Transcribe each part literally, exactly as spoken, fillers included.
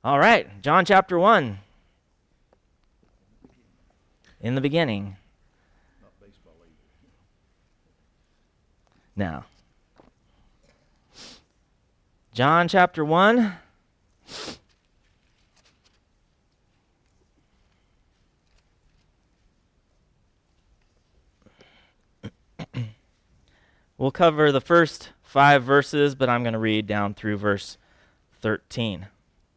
All right, John chapter one. In the beginning. Now, John chapter one. We'll cover the first five verses, but I'm going to read down through verse thirteen.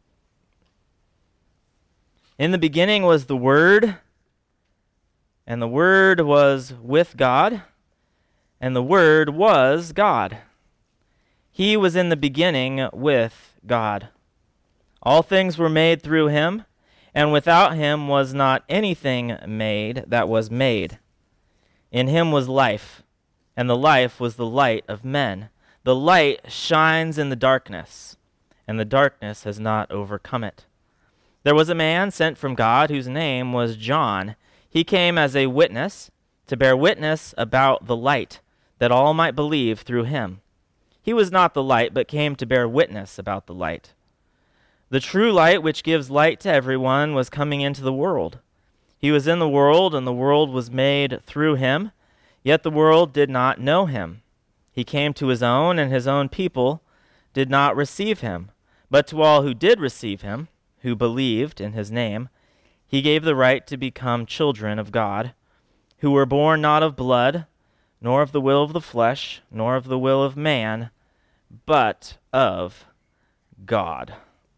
In the beginning was the Word, and the Word was with God, and the Word was God. He was in the beginning with God. All things were made through him, and without him was not anything made that was made. In him was life, and the life was the light of men. The light shines in the darkness, and the darkness has not overcome it. There was a man sent from God whose name was John. He came as a witness to bear witness about the light, that all might believe through him. He was not the light, but came to bear witness about the light. The true light, which gives light to everyone, was coming into the world. He was in the world, and the world was made through him, yet the world did not know him. He came to his own, and his own people did not receive him. But to all who did receive him, who believed in his name, he gave the right to become children of God, who were born not of blood, nor of the will of the flesh, nor of the will of man, but of God.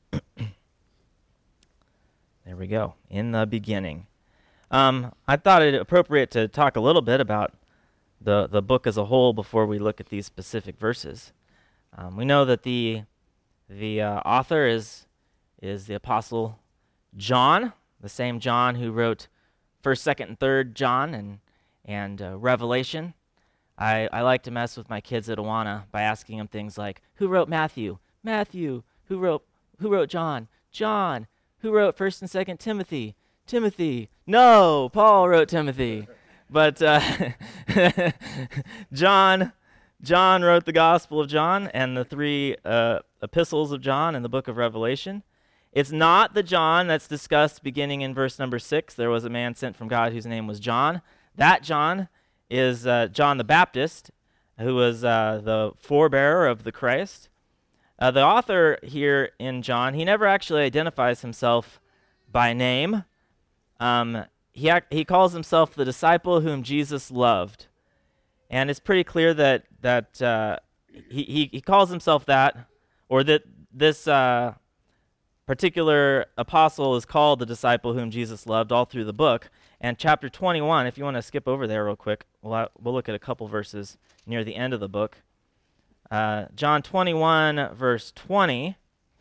There we go. In the beginning. Um, I thought it appropriate to talk a little bit about the, the book as a whole before we look at these specific verses. Um, we know that the the uh, author is is the Apostle John, the same John who wrote First, Second, and Third John and and uh, Revelation. I, I like to mess with my kids at Awana by asking them things like, who wrote Matthew? Matthew. Who wrote Who wrote John? John. Who wrote First and Second Timothy? Timothy. No, Paul wrote Timothy. But uh, John, John wrote the Gospel of John and the three uh, epistles of John in the book of Revelation. It's not the John that's discussed beginning in verse number six. There was a man sent from God whose name was John. That John is uh, John the Baptist, who was uh, the forebearer of the Christ. Uh, the author here in John, he never actually identifies himself by name. Um, he ac- he calls himself the disciple whom Jesus loved, and it's pretty clear that that uh, he, he he calls himself that, or that this uh, particular apostle is called the disciple whom Jesus loved all through the book. And chapter twenty-one, if you want to skip over there real quick, we'll we'll look at a couple verses near the end of the book. Uh, John twenty-one, verse twenty.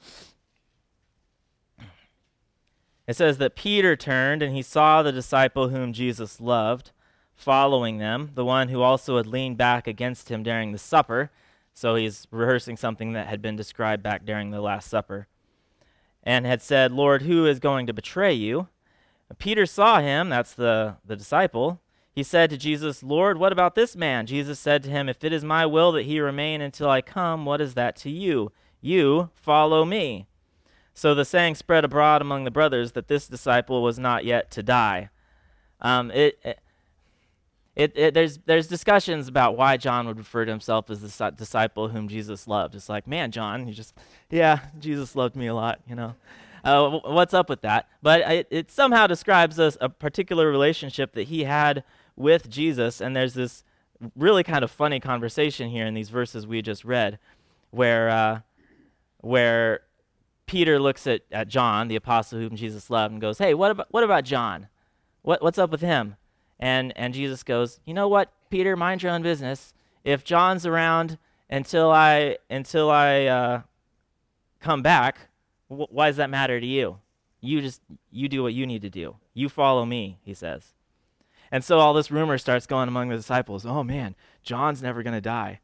It says that Peter turned and he saw the disciple whom Jesus loved following them, the one who also had leaned back against him during the supper. So he's rehearsing something that had been described back during the Last Supper. And had said, Lord, who is going to betray you? Peter saw him, that's the, the disciple. He said to Jesus, Lord, what about this man? Jesus said to him, if it is my will that he remain until I come, what is that to you? You follow me. So the saying spread abroad among the brothers that this disciple was not yet to die. Um, it, it, it, it there's there's discussions about why John would refer to himself as the disciple whom Jesus loved. It's like, man, John, you just, yeah, Jesus loved me a lot, you know. Uh, what's up with that? But it, it somehow describes a, a particular relationship that he had with Jesus, and there's this really kind of funny conversation here in these verses we just read, where uh, where Peter looks at, at John, the apostle whom Jesus loved, and goes, hey, what about what about John? What what's up with him? And and Jesus goes, you know what, Peter, mind your own business. If John's around until I until I uh, come back, wh- why does that matter to you? You just you do what you need to do. You follow me, he says. And so all this rumor starts going among the disciples. Oh man, John's never going to die.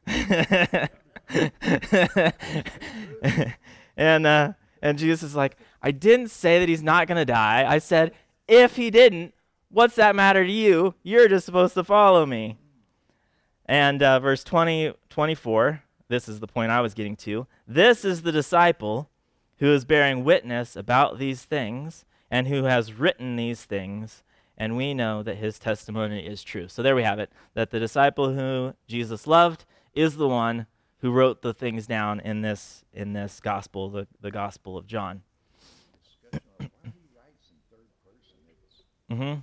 and uh, and Jesus is like, I didn't say that he's not going to die. I said, if he didn't, what's that matter to you? You're just supposed to follow me. And uh, verse twenty, twenty-four, this is the point I was getting to. This is the disciple who is bearing witness about these things and who has written these things, and we know that his testimony is true. So there we have it, that the disciple who Jesus loved is the one who wrote the things down in this in this gospel, the, the Gospel of John. Discussion on why he writes in third person. It's, Mm-hmm.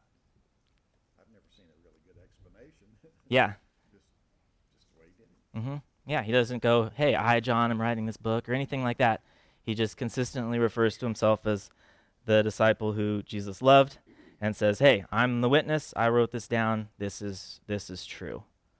I've never seen a really good explanation. Yeah. just, just the way he did it. Mm-hmm. Yeah, he doesn't go, hey, I, John, am writing this book, or anything like that. He just consistently refers to himself as the disciple who Jesus loved and says, hey, I'm the witness. I wrote this down. This is this is true.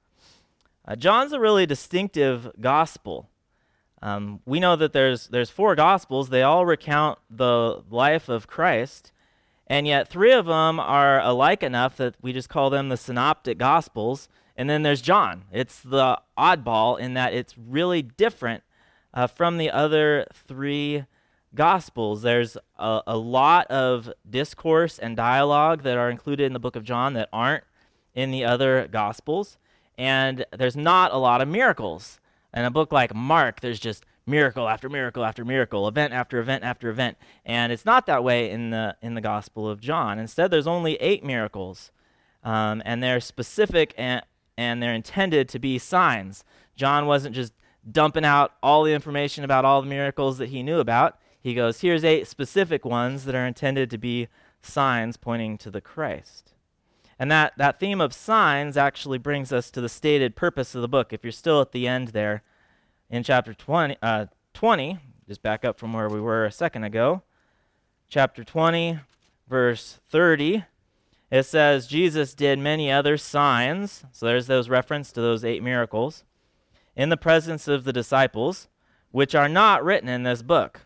Uh, John's a really distinctive gospel. Um, we know that there's there's four gospels. They all recount the life of Christ, and yet three of them are alike enough that we just call them the synoptic gospels. And then there's John. It's the oddball in that it's really different uh, from the other three gospels. There's a, a lot of discourse and dialogue that are included in the book of John that aren't in the other gospels. And there's not a lot of miracles. In a book like Mark, there's just miracle after miracle after miracle, event after event after event. And it's not that way in the in the Gospel of John. Instead, there's only eight miracles. Um, and they're specific and, and they're intended to be signs. John wasn't just dumping out all the information about all the miracles that he knew about. He goes, here's eight specific ones that are intended to be signs pointing to the Christ. And that, that theme of signs actually brings us to the stated purpose of the book. If you're still at the end there in chapter twenty, uh, twenty, just back up from where we were a second ago, chapter twenty, verse thirty, it says, Jesus did many other signs, so there's those reference to those eight miracles, in the presence of the disciples, which are not written in this book.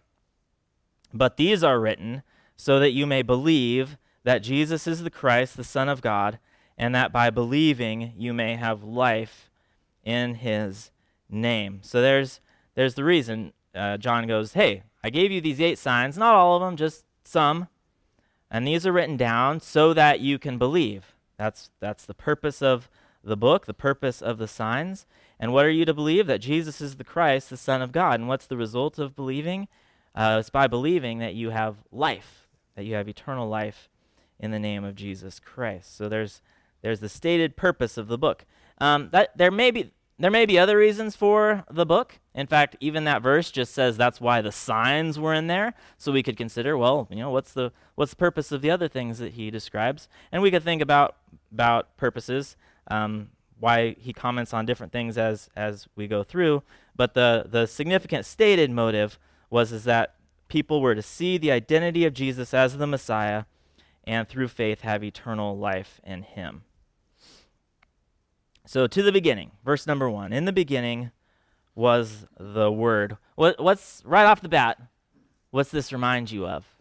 But these are written so that you may believe that Jesus is the Christ, the Son of God, and that by believing you may have life in his name. So there's there's the reason uh, John goes, hey, I gave you these eight signs, not all of them, just some, and these are written down so that you can believe. That's that's the purpose of the book, the purpose of the signs. And what are you to believe? That Jesus is the Christ, the Son of God. And what's the result of believing? Uh, it's by believing that you have life, that you have eternal life in the name of Jesus Christ. So there's there's the stated purpose of the book. Um, that there may be there may be other reasons for the book. In fact, even that verse just says that's why the signs were in there. So we could consider, well, you know, what's the what's the purpose of the other things that he describes? And we could think about about purposes, um, why he comments on different things as as we go through. But the the significant stated motive was is that people were to see the identity of Jesus as the Messiah, and through faith have eternal life in him. So to the beginning, verse number one. In the beginning was the Word. What, what's, right off the bat, what's this remind you of?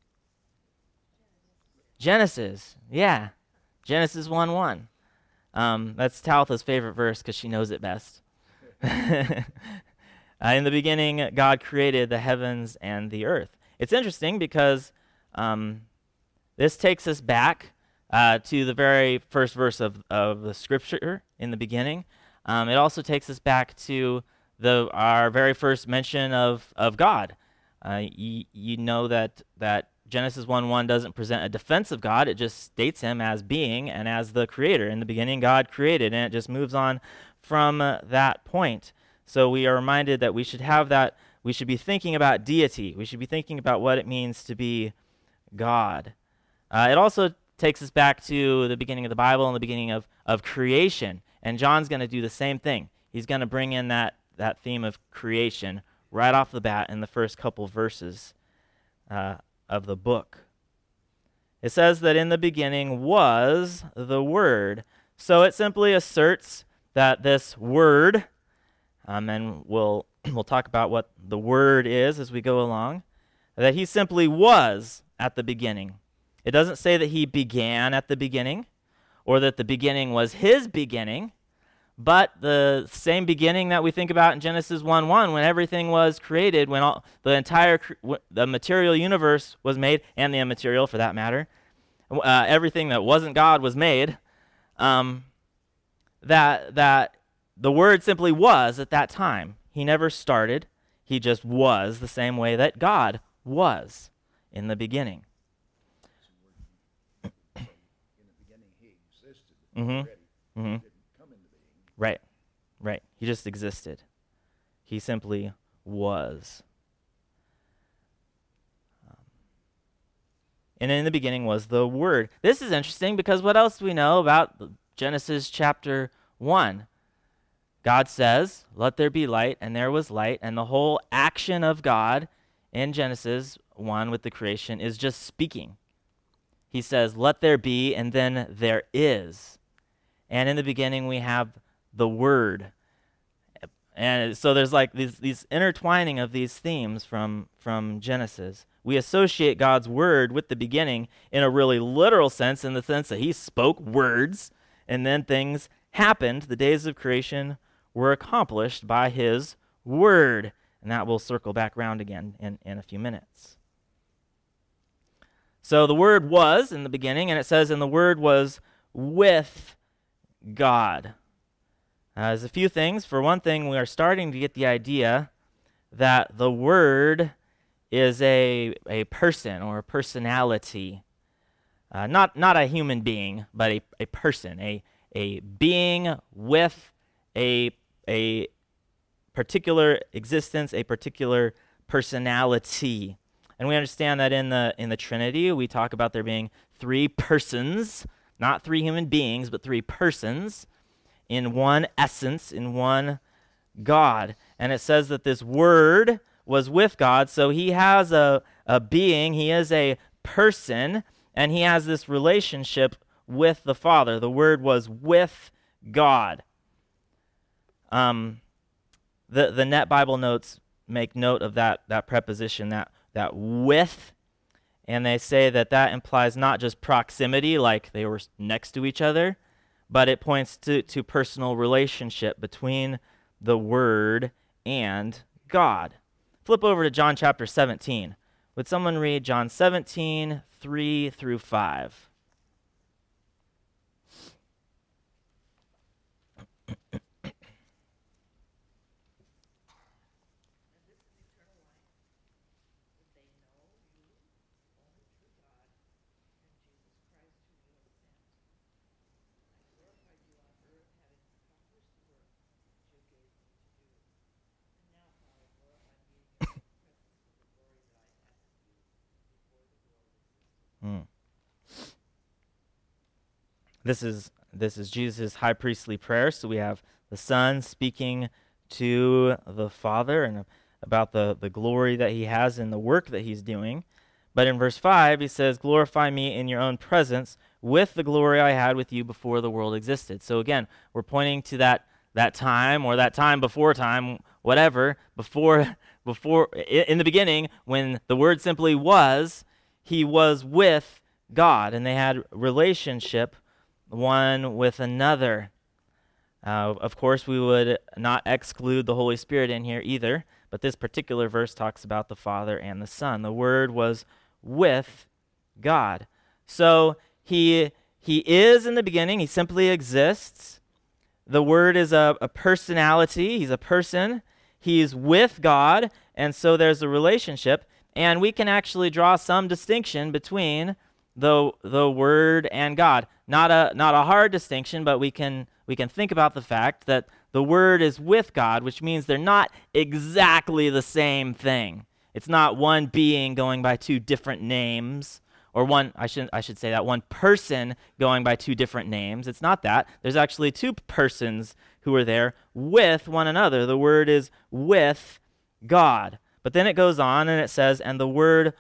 Genesis. Yeah. Genesis one one. Um, that's Talitha's favorite verse because she knows it best. uh, in the beginning, God created the heavens and the earth. It's interesting because um, this takes us back uh, to the very first verse of, of the scripture in the beginning. Um, it also takes us back to the our very first mention of, of God. Uh, y- you know that, that Genesis one one doesn't present a defense of God. It just states him as being and as the creator. In the beginning, God created, and it just moves on from uh, that point. So we are reminded that we should have that, we should be thinking about deity. We should be thinking about what it means to be God. Uh, it also takes us back to the beginning of the Bible and the beginning of, of creation. And John's going to do the same thing. He's going to bring in that, that theme of creation right off the bat in the first couple verses uh, of the book. It says that in the beginning was the Word. So it simply asserts that this Word, um, and we'll, we'll talk about what the Word is as we go along, that he simply was at the beginning. It doesn't say that he began at the beginning or that the beginning was his beginning, but the same beginning that we think about in Genesis one one, when everything was created, when all, the entire the material universe was made, and the immaterial for that matter, uh, everything that wasn't God was made, um, that, that the Word simply was at that time. He never started. He just was the same way that God was in the beginning. In the beginning, he existed Mm-hmm. already. Mm-hmm. He didn't come into being. Right, right. He just existed. He simply was. Um, and in the beginning was the Word. This is interesting because what else do we know about Genesis chapter one? God says, "Let there be light," and there was light. And the whole action of God in Genesis one with the creation is just speaking. He says, "Let there be," and then there is. And in the beginning, we have the Word. And so there's like these, these intertwining of these themes from, from Genesis. We associate God's Word with the beginning in a really literal sense, in the sense that he spoke words, and then things happened. The days of creation were accomplished by his Word. And that will circle back around again in, in a few minutes. So the Word was in the beginning, and it says, and the Word was with God. Uh, there's a few things. For one thing, we are starting to get the idea that the Word is a, a person or a personality. Uh, not, not a human being, but a, a person, a, a being with a, a particular existence, a particular personality. And we understand that in the in the Trinity, we talk about there being three persons, not three human beings, but three persons in one essence, in one God. And it says that this Word was with God, so he has a, a being, he is a person, and he has this relationship with the Father. The Word was with God. Um, the, the Net Bible Notes make note of that, that preposition, that that with, and they say that that implies not just proximity, like they were next to each other, but it points to, to personal relationship between the Word and God. Flip over to John chapter seventeen. Would someone read John seventeen, three through five? Hmm. This is this is Jesus' high priestly prayer. So we have the Son speaking to the Father and about the, the glory that he has in the work that he's doing. But in verse five, he says, "Glorify me in your own presence with the glory I had with you before the world existed." So again, we're pointing to that that time or that time before time, whatever, before before in the beginning when the Word simply was. He was with God, and they had relationship one with another. Uh, of course, we would not exclude the Holy Spirit in here either, but this particular verse talks about the Father and the Son. The Word was with God. So he he is in the beginning. He simply exists. The Word is a, a personality. He's a person. He's with God, and so there's a relationship. And we can actually draw some distinction between the the Word and God. Not a not a hard distinction, but we can we can think about the fact that the Word is with God, which means they're not exactly the same thing. It's not one being going by two different names, or one I should I should say that one person going by two different names. It's not that. There's actually two persons who are there with one another. The Word is with God. But then it goes on and it says, and the Word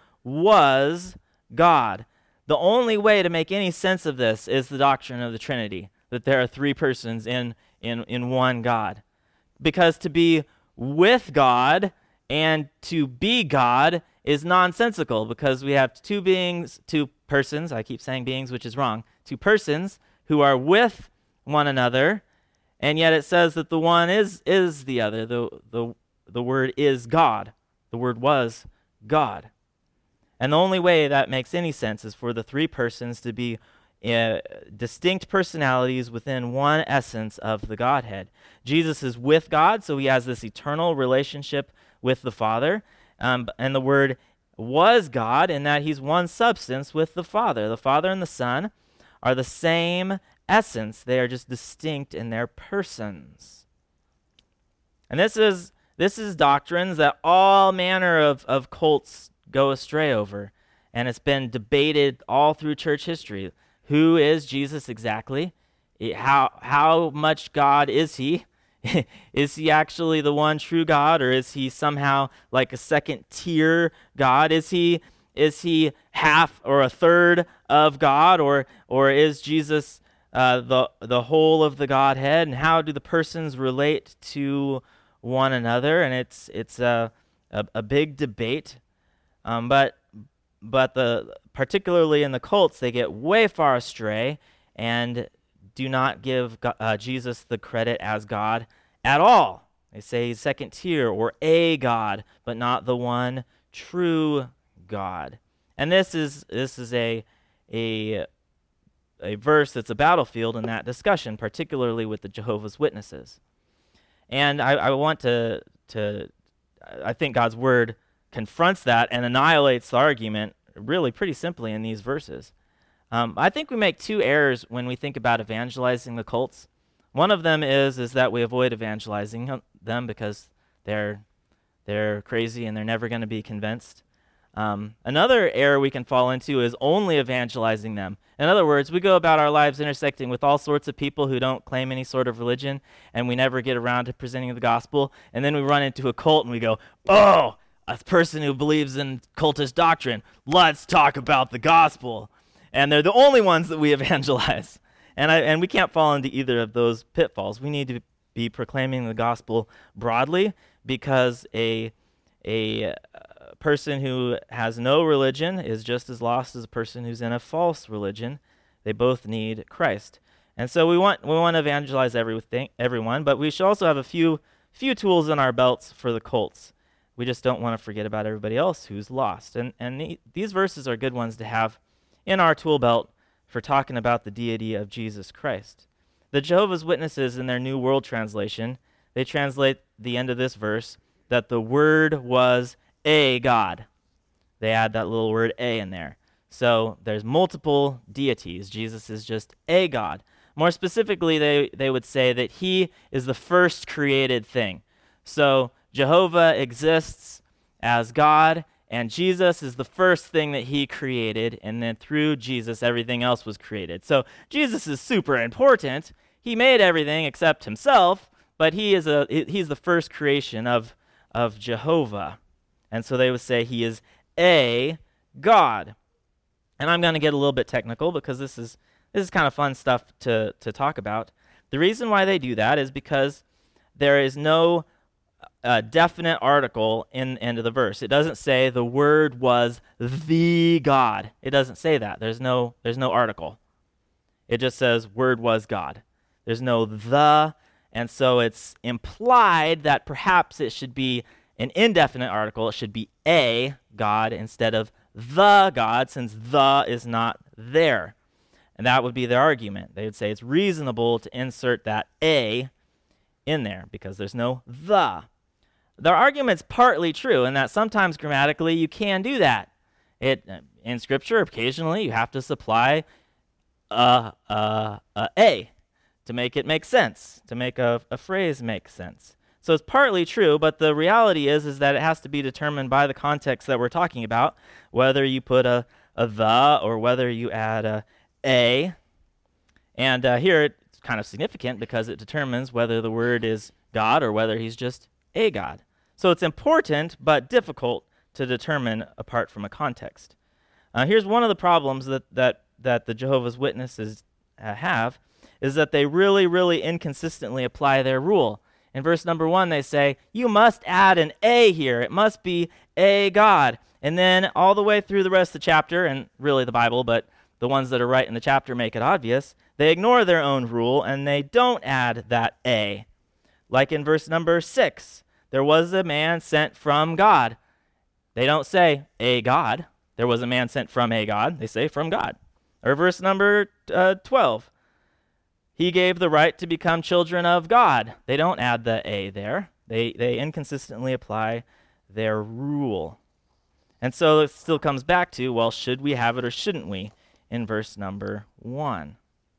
was God. The only way to make any sense of this is the doctrine of the Trinity, that there are three persons in, in, in one God. Because to be with God and to be God is nonsensical, because we have two beings, two persons, I keep saying beings, which is wrong, two persons who are with one another, and yet it says that the one is, is the other. The, the, the Word is God. The Word was God. And the only way that makes any sense is for the three persons to be uh, distinct personalities within one essence of the Godhead. Jesus is with God, so he has this eternal relationship with the Father. Um, and the Word was God in that he's one substance with the Father. The Father and the Son are the same essence. They are just distinct in their persons. And this is this is doctrines that all manner of, of cults go astray over. And it's been debated all through church history. Who is Jesus exactly? How how much God is he? Is he actually the one true God, or is he somehow like a second tier God? Is he is he half or a third of God, or or is Jesus uh, the the whole of the Godhead? And how do the persons relate to one another? And it's it's a a, a big debate, um, but but the particularly in the cults, they get way far astray and do not give uh, Jesus the credit as God at all. They say he's second tier or a God, but not the one true God. And this is this is a a a verse that's a battlefield in that discussion, particularly with the Jehovah's Witnesses. And I, I want to to I think God's word confronts that and annihilates the argument really pretty simply in these verses. Um, I think we make two errors when we think about evangelizing the cults. One of them is is that we avoid evangelizing them because they're they're crazy and they're never going to be convinced. Um, another error we can fall into is only evangelizing them. In other words, we go about our lives intersecting with all sorts of people who don't claim any sort of religion, and we never get around to presenting the gospel, and then we run into a cult and we go, oh, a person who believes in cultist doctrine, let's talk about the gospel. And they're the only ones that we evangelize. And I, and we can't fall into either of those pitfalls. We need to be proclaiming the gospel broadly, because a a uh, person who has no religion is just as lost as a person who's in a false religion. They both need Christ. And so we want we want to evangelize everything, everyone, but we should also have a few few tools in our belts for the cults. We just don't want to forget about everybody else who's lost. And and the, these verses are good ones to have in our tool belt for talking about the deity of Jesus Christ. The Jehovah's Witnesses, in their New World Translation, they translate the end of this verse that the Word was a God. They add that little word a in there. So there's multiple deities. Jesus is just a God. More specifically, they, they would say that he is the first created thing. So Jehovah exists as God, and Jesus is the first thing that he created, and then through Jesus, everything else was created. So Jesus is super important. He made everything except himself, but he is a he's the first creation of, of Jehovah. And so they would say he is a God. And I'm going to get a little bit technical because this is this is kind of fun stuff to, to talk about. The reason why they do that is because there is no a definite article in the end of the verse. It doesn't say the Word was the God. It doesn't say that. There's no there's no article. It just says Word was God. There's no the, and so it's implied that perhaps it should be an indefinite article. It should be a God instead of the God, since the is not there. And that would be their argument. They would say it's reasonable to insert that a in there because there's no the. Their argument's partly true in that sometimes grammatically you can do that. It in Scripture, occasionally you have to supply a, a, a, a to make it make sense, to make a, a phrase make sense. So it's partly true, but the reality is, is that it has to be determined by the context that we're talking about, whether you put a, a the or whether you add a a. And uh, here it's kind of significant because it determines whether the Word is God or whether he's just a God. So it's important but difficult to determine apart from a context. Uh, here's one of the problems that, that, that the Jehovah's Witnesses uh, have, is that they really, really inconsistently apply their rule. In verse number one, they say, you must add an a here. It must be a God. And then all the way through the rest of the chapter, and really the Bible, but the ones that are right in the chapter make it obvious, they ignore their own rule and they don't add that a. Like in verse number six, there was a man sent from God. They don't say a God. There was a man sent from a God. They say from God. Or verse number uh, twelve, he gave the right to become children of God. They don't add the a there. They they inconsistently apply their rule. And so it still comes back to, well, should we have it or shouldn't we, in verse number one.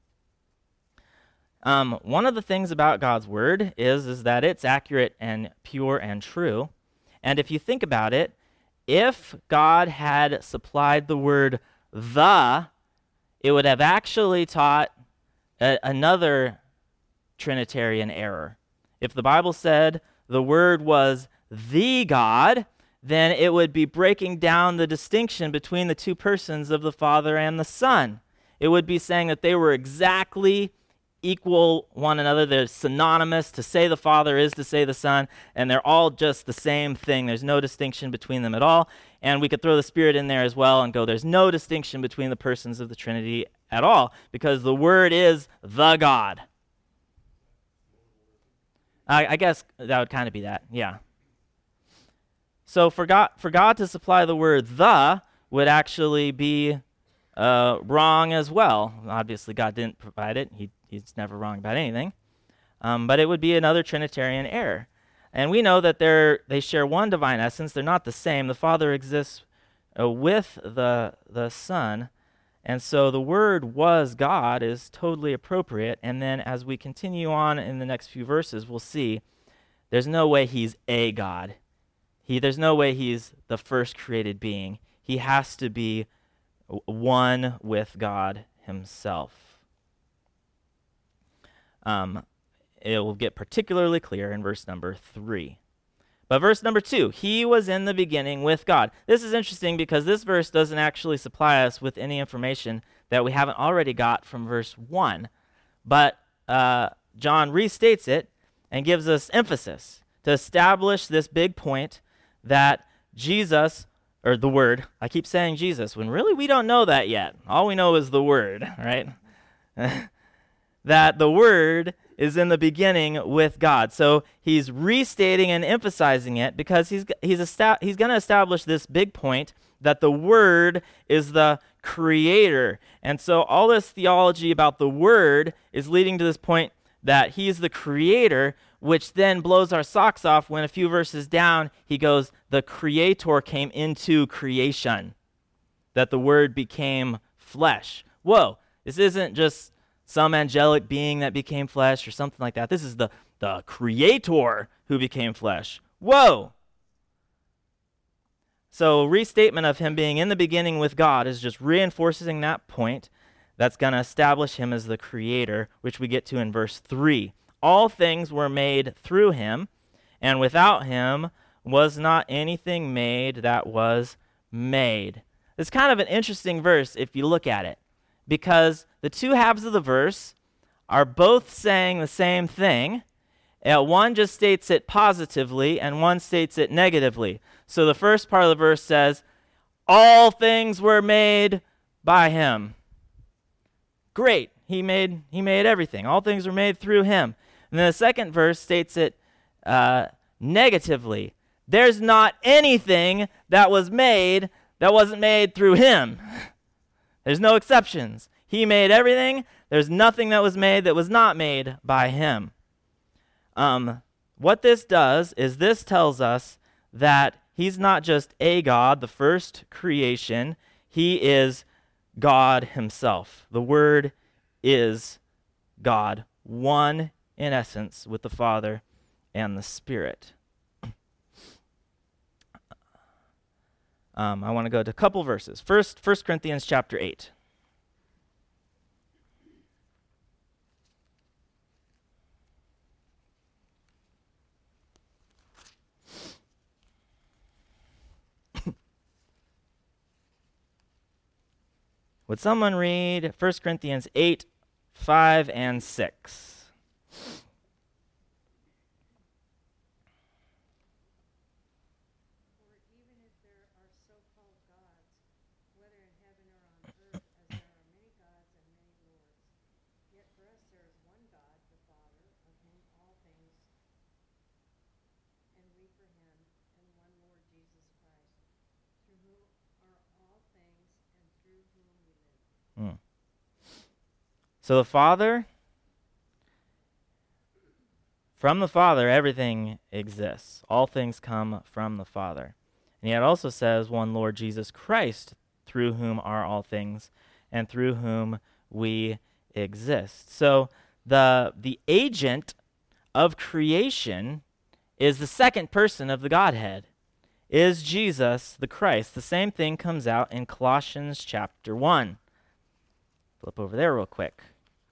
Um, one of the things about God's word is, is that it's accurate and pure and true. And if you think about it, if God had supplied the word the, it would have actually taught a, another Trinitarian error. If the Bible said the word was the God, then it would be breaking down the distinction between the two persons of the Father and the Son. It would be saying that they were exactly equal one another. They're synonymous. To say the Father is to say the Son, and they're all just the same thing. There's no distinction between them at all. And we could throw the Spirit in there as well and go, there's no distinction between the persons of the Trinity at all, because the Word is the God. I, I guess that would kind of be that, yeah. So for God, for God to supply the word the would actually be uh, wrong as well. Obviously, God didn't provide it. He, he's never wrong about anything. Um, but it would be another Trinitarian error. And we know that they're, they share one divine essence. They're not the same. The Father exists uh, with the, the Son. And so the word was God is totally appropriate. And then as we continue on in the next few verses, we'll see there's no way he's a God. He, there's no way he's the first created being. He has to be one with God himself. Um, it will get particularly clear in verse number three. But verse number two, he was in the beginning with God. This is interesting because this verse doesn't actually supply us with any information that we haven't already got from verse one. But uh, John restates it and gives us emphasis to establish this big point that Jesus, or the Word, I keep saying Jesus, when really we don't know that yet. All we know is the Word, right? That the Word is in the beginning with God. So he's restating and emphasizing it because he's he's esta- he's going to establish this big point that the Word is the creator. And so all this theology about the Word is leading to this point that he's the creator, which then blows our socks off when a few verses down he goes, the creator came into creation, that the Word became flesh. Whoa, this isn't just some angelic being that became flesh or something like that. This is the, the creator who became flesh. Whoa! So restatement of him being in the beginning with God is just reinforcing that point. That's going to establish him as the creator, which we get to in verse three. All things were made through him, and without him was not anything made that was made. It's kind of an interesting verse if you look at it, because the two halves of the verse are both saying the same thing. Uh, one just states it positively, and one states it negatively. So the first part of the verse says, all things were made by him. Great. He made he made everything. All things were made through him. And then the second verse states it uh, negatively. There's not anything that was made that wasn't made through him. There's no exceptions. He made everything. There's nothing that was made that was not made by him. Um, what this does is this tells us that he's not just a God, the first creation. He is God himself. The Word is God, one in essence with the Father and the Spirit. Um, I want to go to a couple verses. First, First Corinthians chapter eight. Would someone read First Corinthians eight, five, and six? For even if there are so-called gods, whether in heaven or on earth, as there are many gods and many lords, yet for us there is one God, the Father, of whom all things, and we for him, and one Lord Jesus Christ, through whom are all things, and through whom we live. Hmm. So the Father, From the Father, everything exists. All things come from the Father. And yet it also says one Lord Jesus Christ, through whom are all things, and through whom we exist. So the, the agent of creation is the second person of the Godhead, is Jesus the Christ. The same thing comes out in Colossians chapter one. Flip over there real quick.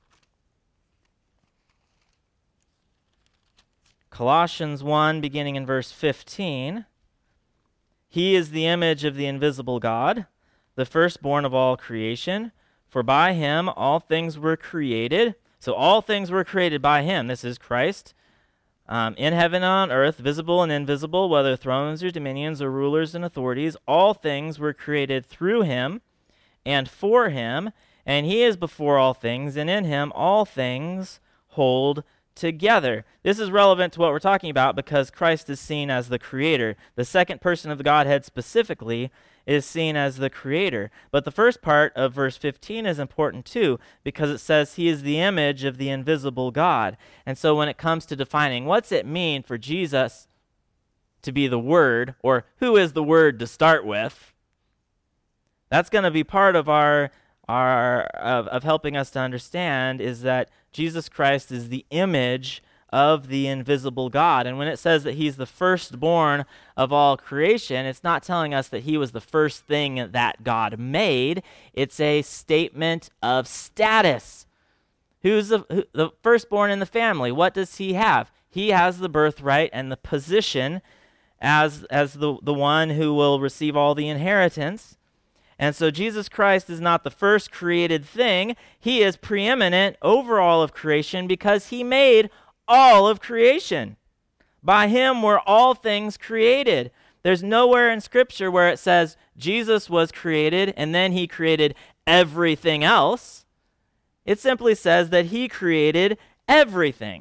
Colossians one, beginning in verse fifteen. He is the image of the invisible God, the firstborn of all creation. For by him all things were created. So all things were created by him. This is Christ. Um, in heaven and on earth, visible and invisible, whether thrones or dominions or rulers and authorities, all things were created through him and for him. And he is before all things, and in him all things hold together. This is relevant to what we're talking about because Christ is seen as the creator. The second person of the Godhead specifically is seen as the creator. But the first part of verse fifteen is important too because it says he is the image of the invisible God. And so when it comes to defining what's it mean for Jesus to be the Word, or who is the Word to start with, that's going to be part of our Our, of, of helping us to understand is that Jesus Christ is the image of the invisible God. And when it says that he's the firstborn of all creation, it's not telling us that he was the first thing that God made. It's a statement of status. Who's the, who, the firstborn in the family? What does he have? He has the birthright and the position as, as the, the one who will receive all the inheritance. And so Jesus Christ is not the first created thing. He is preeminent over all of creation because he made all of creation. By him were all things created. There's nowhere in Scripture where it says Jesus was created and then he created everything else. It simply says that he created everything.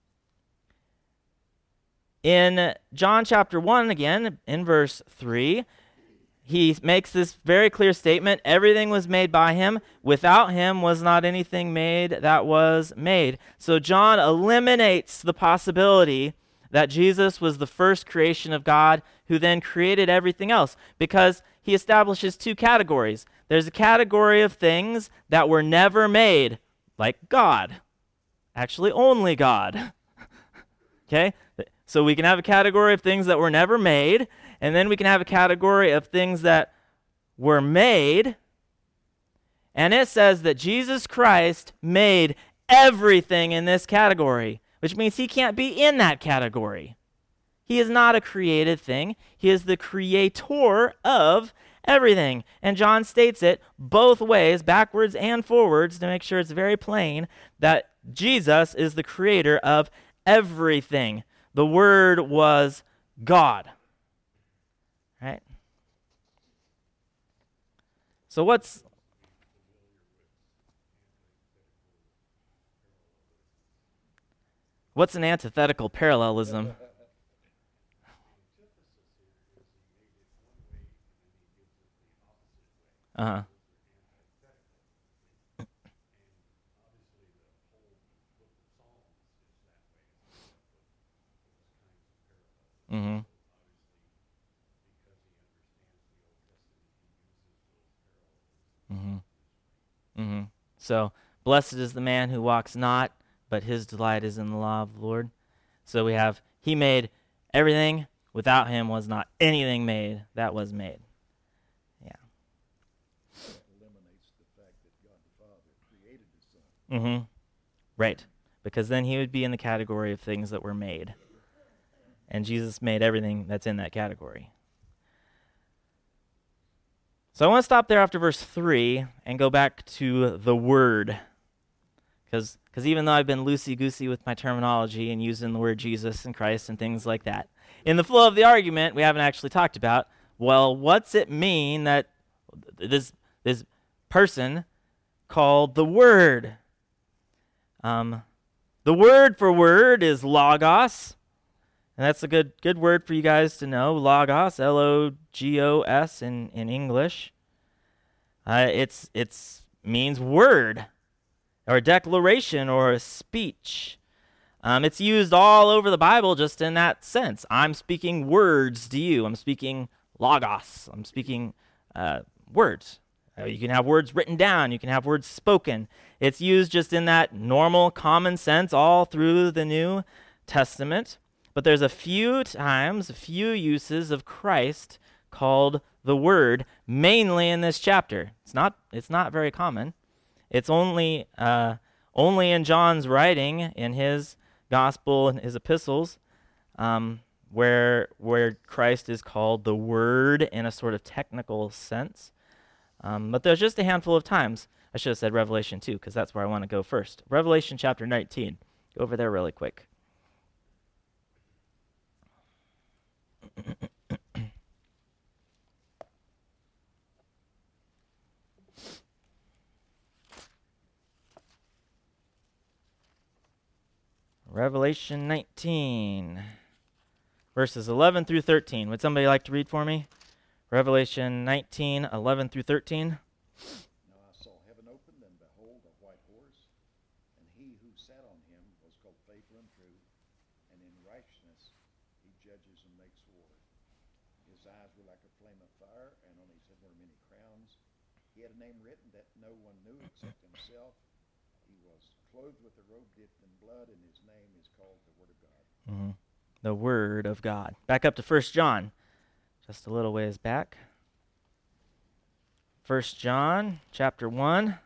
In John chapter one, again, in verse three, he makes this very clear statement: everything was made by him. Without him was not anything made that was made. So John eliminates the possibility that Jesus was the first creation of God who then created everything else, because he establishes two categories. There's a category of things that were never made, like God. Actually, only God. Okay? So we can have a category of things that were never made, and then we can have a category of things that were made. And it says that Jesus Christ made everything in this category, which means he can't be in that category. He is not a created thing. He is the creator of everything. And John states it both ways, backwards and forwards, to make sure it's very plain that Jesus is the creator of everything. The Word was God. Right? So what's what's an antithetical parallelism? Uh-huh. Mm-hmm. Mm-hmm. Mm-hmm. So, blessed is the man who walks not, but his delight is in the law of the Lord. So we have, he made everything. Without him was not anything made that was made. Yeah. That eliminates the fact that God the Father created his Son. Mm-hmm. Right. Because then he would be in the category of things that were made. And Jesus made everything that's in that category. So I want to stop there after verse three and go back to the Word. Because even though I've been loosey-goosey with my terminology and using the word Jesus and Christ and things like that, in the flow of the argument, we haven't actually talked about, well, what's it mean that this, this person called the Word? Um, the word for word is logos. And that's a good good word for you guys to know, logos, L O G O S in, in English. Uh, it's it's means word, or a declaration, or a speech. Um, it's used all over the Bible just in that sense. I'm speaking words to you. I'm speaking logos. I'm speaking uh, words. Uh, you can have words written down. You can have words spoken. It's used just in that normal, common sense all through the New Testament. But there's a few times, a few uses of Christ called the Word, mainly in this chapter. It's not, it's not very common. It's only, uh, only in John's writing, in his gospel and his epistles, um, where where Christ is called the Word in a sort of technical sense. Um, but there's just a handful of times. I should have said Revelation two, because that's where I want to go first. Revelation chapter nineteen. Go over there really quick. Revelation nineteen, verses eleven through thirteen. Would somebody like to read for me? Revelation nineteen, eleven through thirteen. Now I saw heaven opened, and behold, a white horse, and he who sat on him was called Faithful and True, and in righteousness he judges and makes war. His eyes were like a flame of fire, and on his head were many crowns. He had a name written that no one knew except himself. He was clothed with a robe dipped in blood, and his name is called the Word of God. Mm-hmm. The Word of God. Back up to First John. Just a little ways back. First John, chapter one.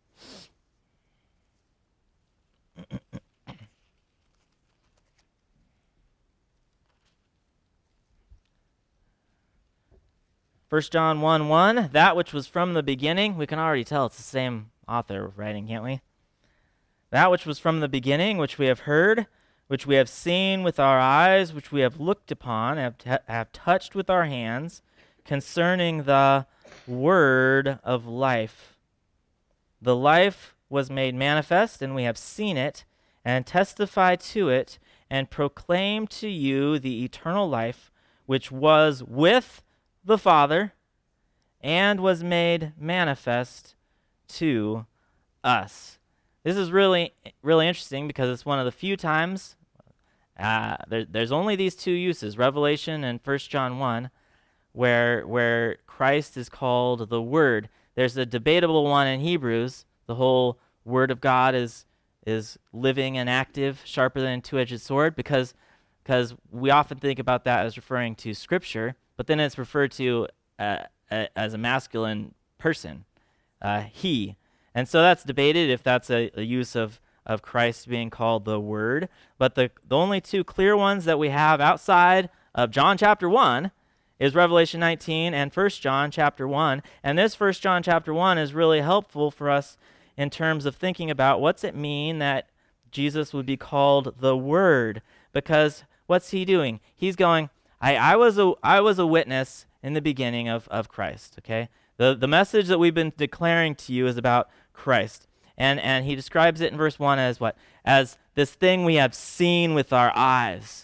First John one one, that which was from the beginning. We can already tell it's the same author writing, can't we? That which was from the beginning, which we have heard, which we have seen with our eyes, which we have looked upon, have, t- have touched with our hands, concerning the word of life. The life was made manifest, and we have seen it, and testify to it, and proclaim to you the eternal life, which was with the Father, and was made manifest to us. This is really, really interesting because it's one of the few times, uh, there, there's only these two uses, Revelation and First John one, where where Christ is called the Word. There's a debatable one in Hebrews. The whole Word of God is is living and active, sharper than a two-edged sword, because because we often think about that as referring to Scripture, but then it's referred to uh, a, as a masculine person, uh, he. And so that's debated if that's a, a use of, of Christ being called the Word. But the, the only two clear ones that we have outside of John chapter one is Revelation nineteen and First John chapter one. And this First John chapter one is really helpful for us in terms of thinking about what's it mean that Jesus would be called the Word. Because what's he doing? He's going, I, I was a I was a witness in the beginning of, of Christ, okay? The the message that we've been declaring to you is about Christ. And and he describes it in verse one as what? As this thing we have seen with our eyes.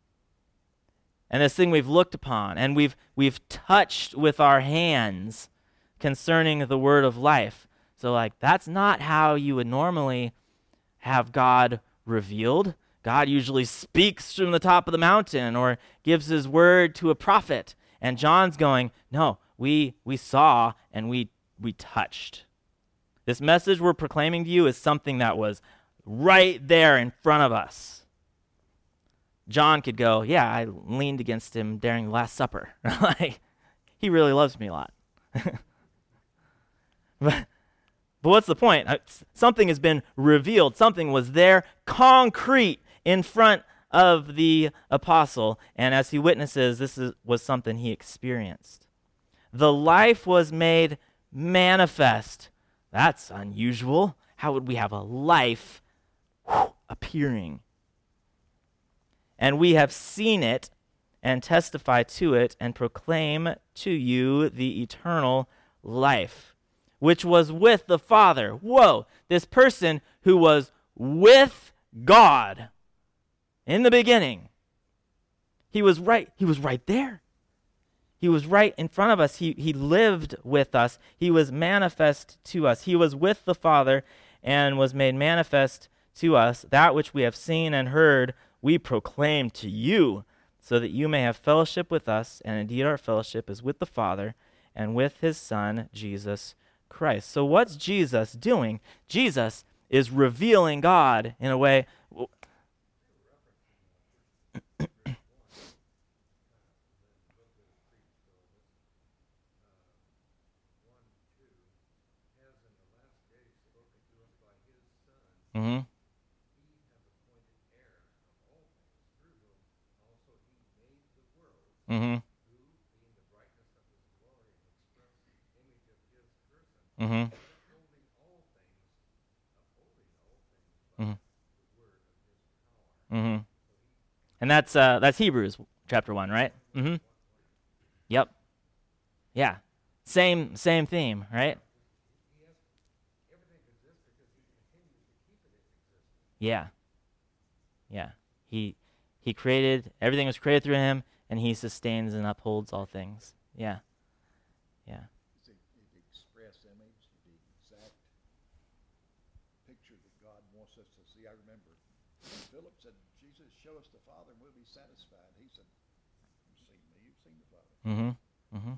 And this thing we've looked upon, and we've we've touched with our hands concerning the word of life. So like that's not how you would normally have God revealed. God usually speaks from the top of the mountain or gives his word to a prophet. And John's going, no, we we saw and we we touched. This message we're proclaiming to you is something that was right there in front of us. John could go, yeah, I leaned against him during the Last Supper. Like, he really loves me a lot. but, but what's the point? Something has been revealed. Something was there, concrete, in front of the apostle. And as he witnesses, this is, was something he experienced. The life was made manifest. That's unusual. How would we have a life whew, appearing? And we have seen it and testify to it and proclaim to you the eternal life, which was with the Father. Whoa, this person who was with God in the beginning. He was right, he was right there. He was right in front of us. He, he lived with us. He was manifest to us. He was with the Father and was made manifest to us. That which we have seen and heard, we proclaim to you, so that you may have fellowship with us. And indeed our fellowship is with the Father and with his Son, Jesus Christ. So what's Jesus doing? Jesus is revealing God in a way. Mm-hmm. Mm-hmm. Mm-hmm. Mm-hmm. Mm-hmm. And that's uh that's Hebrews chapter one, right? Mm-hmm. Yep. Yeah. Same same theme, right? Yeah. Yeah. He he created everything was created through him, and he sustains and upholds all things. Yeah. Yeah. It's the, the express image, the exact picture that God wants us to see. I remember Philip said, Jesus, show us the Father and we'll be satisfied. He said, you've seen me, you've seen the Father. Mm-hmm. Mm-hmm.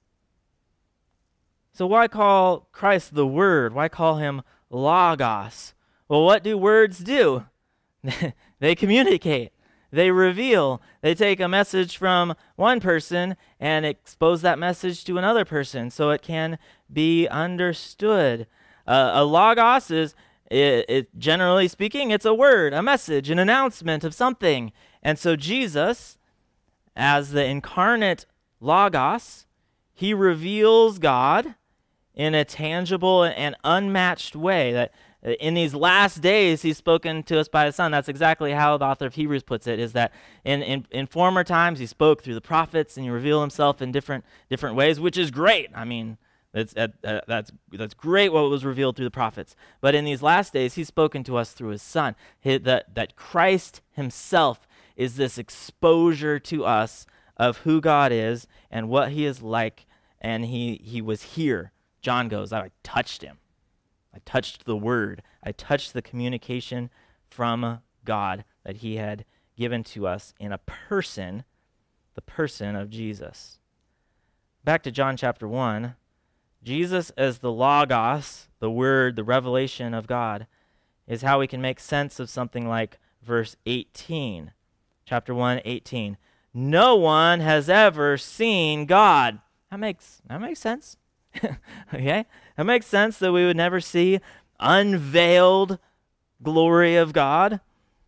So why call Christ the Word? Why call him Logos? Well, what do words do? They communicate. They reveal. They take a message from one person and expose that message to another person so it can be understood. Uh, a logos is, it, it, generally speaking, it's a word, a message, an announcement of something. And so Jesus, as the incarnate logos, he reveals God in a tangible and unmatched way. That in these last days, he's spoken to us by his Son. That's exactly how the author of Hebrews puts it, is that in, in, in former times, he spoke through the prophets and he revealed himself in different different ways, which is great. I mean, that's, uh, uh, that's, that's great what was revealed through the prophets. But in these last days, he's spoken to us through his Son. He, that, that Christ himself is this exposure to us of who God is and what he is like, and he, he was here. John goes, I touched him. I touched the word. I touched the communication from God that he had given to us in a person, the person of Jesus. Back to John chapter one, Jesus as the Logos, the word, the revelation of God, is how we can make sense of something like verse eighteen. Chapter one, eighteen. No one has ever seen God. That makes, that makes sense. Okay? That makes sense that we would never see unveiled glory of God.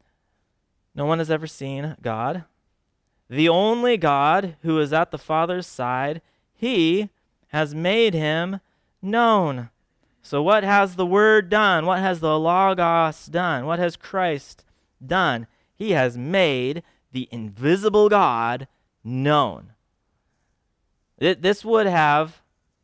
No one has ever seen God. The only God who is at the Father's side, he has made him known. So what has the Word done? What has the Logos done? What has Christ done? He has made the invisible God known. It, this would have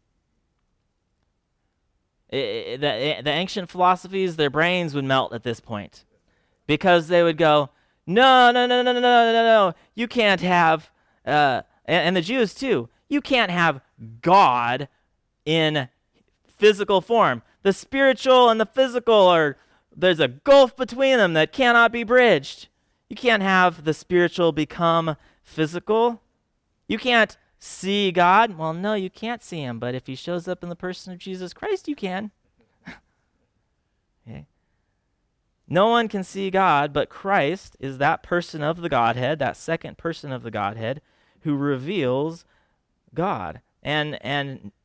It, the, the ancient philosophies, their brains would melt at this point, because they would go, no, no, no, no, no, no, no, no, you can't have, uh, and, and the Jews too, you can't have God in physical form. The spiritual and the physical are, there's a gulf between them that cannot be bridged. You can't have the spiritual become physical. You can't see God? Well, no, you can't see him, but if he shows up in the person of Jesus Christ, you can. Okay. No one can see God, but Christ is that person of the Godhead, that second person of the Godhead, who reveals God. And and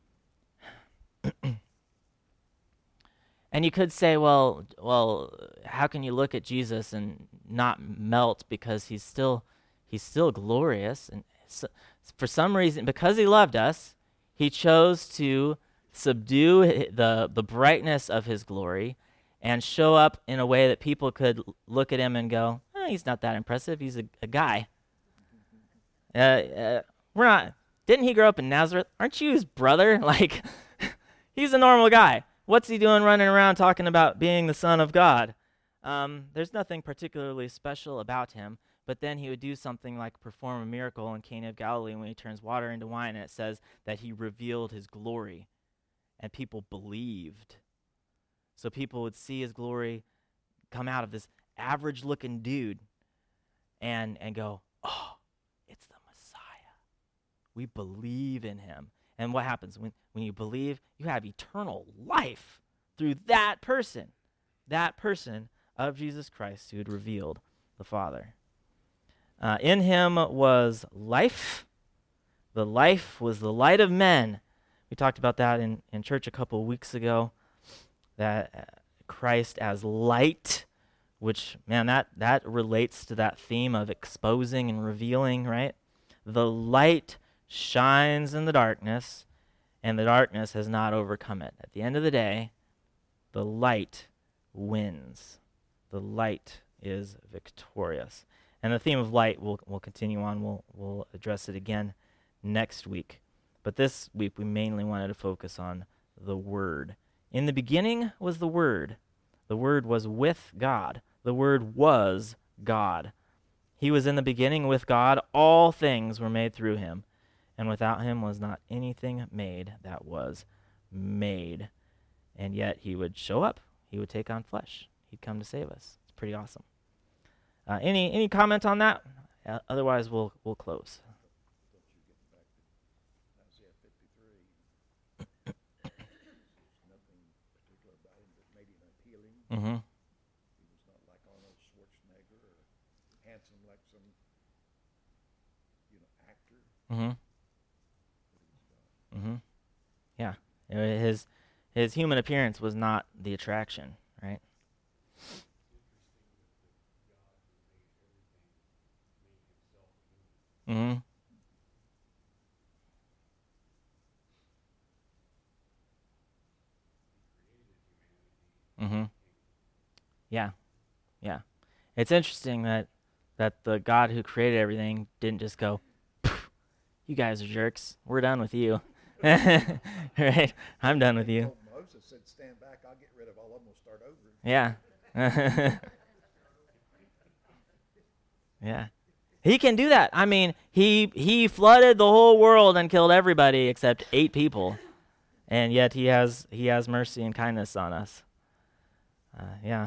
and you could say, well, well, how can you look at Jesus and not melt, because he's still he's still glorious, and so, for some reason, because he loved us, he chose to subdue the, the brightness of his glory and show up in a way that people could look at him and go, oh, he's not that impressive. He's a, a guy. Uh, uh, we're not. Didn't he grow up in Nazareth? Aren't you his brother? Like, he's a normal guy. What's he doing running around talking about being the Son of God? Um, there's nothing particularly special about him. But then he would do something like perform a miracle in Cana of Galilee when he turns water into wine, and it says that he revealed his glory, and people believed. So people would see his glory come out of this average-looking dude and and go, oh, it's the Messiah. We believe in him. And what happens? When, when you believe, you have eternal life through that person, that person of Jesus Christ who had revealed the Father. Uh, in him was life. The life was the light of men. We talked about that in, in church a couple of weeks ago, that uh, Christ as light, which, man, that, that relates to that theme of exposing and revealing, right? The light shines in the darkness, and the darkness has not overcome it. At the end of the day, the light wins. The light is victorious. And the theme of light, we'll, we'll continue on. We'll, we'll address it again next week. But this week, we mainly wanted to focus on the Word. In the beginning was the Word. The Word was with God. The Word was God. He was in the beginning with God. All things were made through him. And without him was not anything made that was made. And yet he would show up. He would take on flesh. He'd come to save us. It's pretty awesome. Uh, any any comment on that? Uh, otherwise, we'll we'll close. Don't you get back to Isaiah fifty-three? There's nothing particular about him that made him appealing. Mm-hmm. He was not like Arnold Schwarzenegger or handsome like some, you know, actor. Mm-hmm. But he was God. Mm-hmm. Yeah. Uh, His his human appearance was not the attraction, right? Mm-hmm. Mm-hmm. Yeah. Yeah. It's interesting that that the God who created everything didn't just go, "Pff, you guys are jerks. We're done with you." Right? I'm done with you. Told Moses, said, stand back, I'll get rid of all of them, we'll start over. Yeah. Yeah. He can do that. I mean, he he flooded the whole world and killed everybody except eight people. And yet he has he has mercy and kindness on us. Uh, yeah.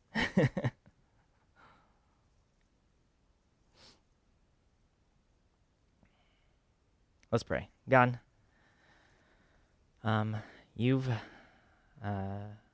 Let's pray. God, um, you've uh,